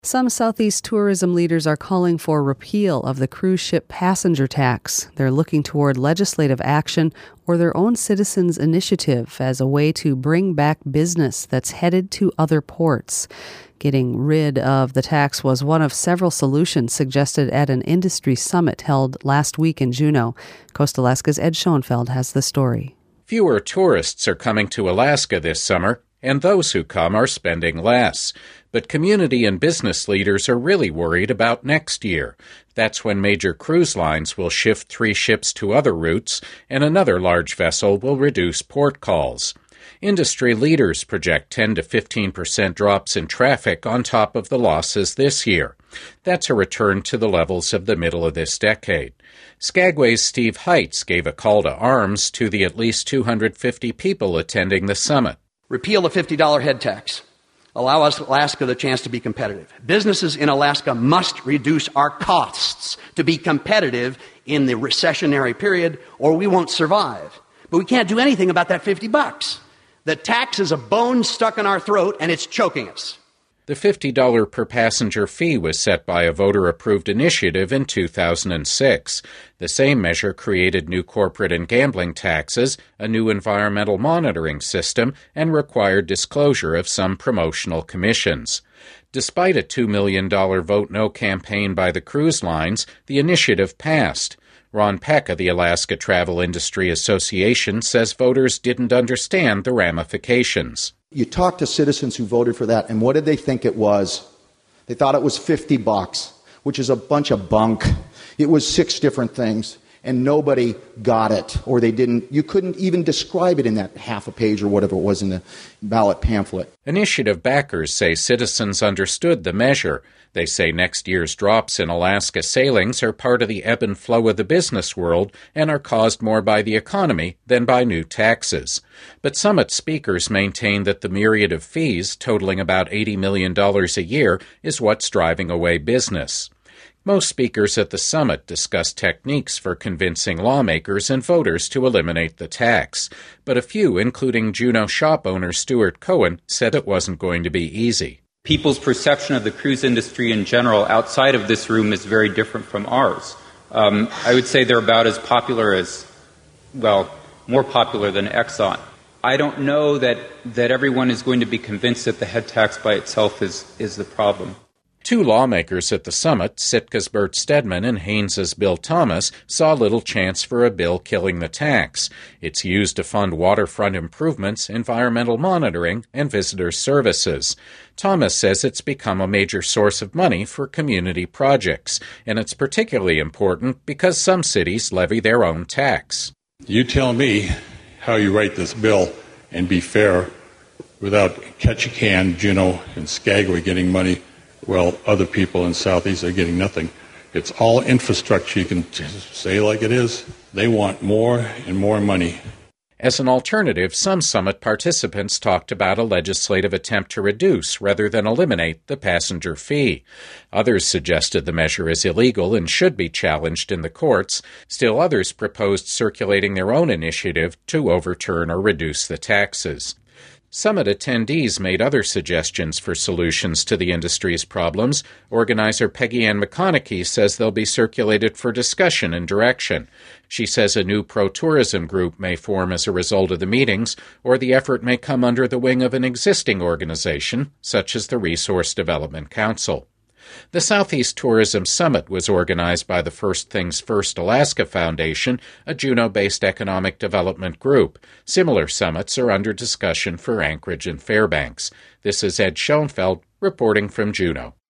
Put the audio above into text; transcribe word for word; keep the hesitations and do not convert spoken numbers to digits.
Some Southeast tourism leaders are calling for repeal of the cruise ship passenger tax. They're looking toward legislative action or their own citizens' initiative as a way to bring back business that's headed to other ports. Getting rid of the tax was one of several solutions suggested at an industry summit held last week in Juneau. Coast Alaska's Ed Schoenfeld has the story. Fewer tourists are coming to Alaska this summer, and those who come are spending less. But community and business leaders are really worried about next year. That's when major cruise lines will shift three ships to other routes, and another large vessel will reduce port calls. Industry leaders project ten to fifteen percent drops in traffic on top of the losses this year. That's a return to the levels of the middle of this decade. Skagway's Steve Heitz gave a call to arms to the at least two hundred fifty people attending the summit. Repeal the fifty dollars head tax. Allow us, Alaska, the chance to be competitive. Businesses in Alaska must reduce our costs to be competitive in the recessionary period, or we won't survive. But we can't do anything about that fifty bucks. The tax is a bone stuck in our throat, and it's choking us. The fifty dollars per passenger fee was set by a voter-approved initiative in two thousand six. The same measure created new corporate and gambling taxes, a new environmental monitoring system, and required disclosure of some promotional commissions. Despite a two million dollars Vote No campaign by the cruise lines, the initiative passed. Ron Peck of the Alaska Travel Industry Association says voters didn't understand the ramifications. You talk to citizens who voted for that, and what did they think it was? They thought it was fifty bucks, which is a bunch of bunk. It was six different things, and nobody got it, or they didn't. You couldn't even describe it in that half a page or whatever it was in the ballot pamphlet. Initiative backers say citizens understood the measure. They say next year's drops in Alaska sailings are part of the ebb and flow of the business world and are caused more by the economy than by new taxes. But summit speakers maintain that the myriad of fees, totaling about eighty million dollars a year, is what's driving away business. Most speakers at the summit discussed techniques for convincing lawmakers and voters to eliminate the tax. But a few, including Juneau shop owner Stuart Cohen, said it wasn't going to be easy. People's perception of the cruise industry in general outside of this room is very different from ours. Um, I would say they're about as popular as, well, more popular than Exxon. I don't know that, that everyone is going to be convinced that the head tax by itself is, is the problem. Two lawmakers at the summit, Sitka's Bert Stedman and Haynes's Bill Thomas, saw little chance for a bill killing the tax. It's used to fund waterfront improvements, environmental monitoring, and visitor services. Thomas says it's become a major source of money for community projects, and it's particularly important because some cities levy their own tax. You tell me how you write this bill and be fair without Ketchikan, Juneau, and Skagway getting money, while other people in Southeast are getting nothing. It's all infrastructure. You can say like it is. They want more and more money. As an alternative, some summit participants talked about a legislative attempt to reduce rather than eliminate the passenger fee. Others suggested the measure is illegal and should be challenged in the courts. Still others proposed circulating their own initiative to overturn or reduce the taxes. Summit attendees made other suggestions for solutions to the industry's problems. Organizer Peggy Ann McConaughey says they'll be circulated for discussion and direction. She says a new pro-tourism group may form as a result of the meetings, or the effort may come under the wing of an existing organization, such as the Resource Development Council. The Southeast Tourism Summit was organized by the First Things First Alaska Foundation, a Juneau-based economic development group. Similar summits are under discussion for Anchorage and Fairbanks. This is Ed Schoenfeld reporting from Juneau.